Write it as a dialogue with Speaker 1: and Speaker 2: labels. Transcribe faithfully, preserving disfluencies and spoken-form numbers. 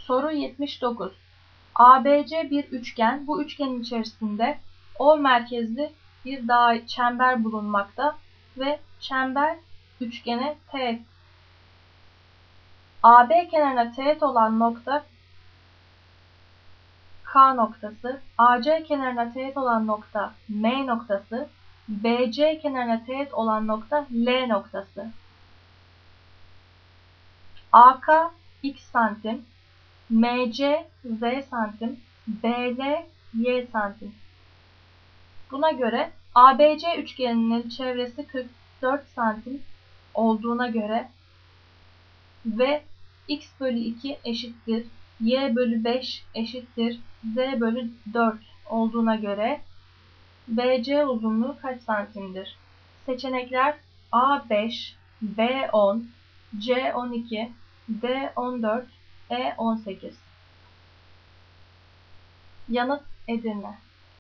Speaker 1: Soru yetmiş dokuz. A B C bir üçgen. Bu üçgenin içerisinde O merkezli bir dağ çember bulunmakta ve çember üçgene teğet. A B kenarına teğet olan nokta K noktası, A C kenarına teğet olan nokta M noktası, B C kenarına teğet olan nokta L noktası. A K x santim, M C z santim, B L y santim. Buna göre A B C üçgeninin çevresi kırk dört santim olduğuna göre ve x bölü iki eşittir y bölü beş eşittir z bölü dört olduğuna göre B C uzunluğu kaç santimdir? Seçenekler A beş, B on, C on iki, D on dört, E on sekiz. Yanıt Edirne.